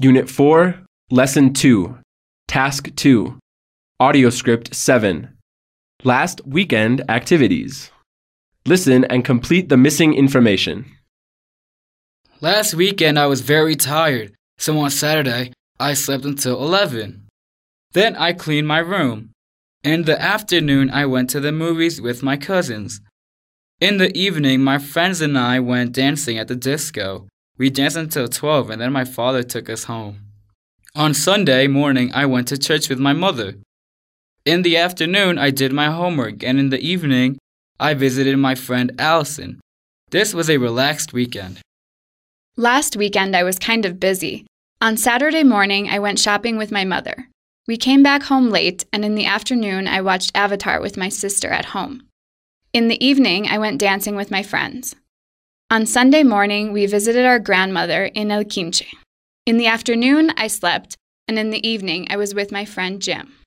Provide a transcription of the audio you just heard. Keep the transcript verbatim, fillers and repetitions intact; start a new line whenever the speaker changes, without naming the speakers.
Unit four, Lesson two, Task two, Audio Script seven, Last Weekend Activities. Listen and complete the missing information.
Last weekend I was very tired, so on Saturday I slept until eleven. Then I cleaned my room. In the afternoon I went to the movies with my cousins. In the evening my friends and I went dancing at the disco. We danced until twelve and then my father took us home. On Sunday morning I went to church with my mother. In the afternoon I did my homework and in the evening I visited my friend Allison. This was a relaxed weekend.
Last weekend I was kind of busy. On Saturday morning I went shopping with my mother. We came back home late and in the afternoon I watched Avatar with my sister at home. In the evening I went dancing with my friends. On Sunday morning we visited our grandmother in El Quinche. In the afternoon I slept and in the evening I was with my friend Jim.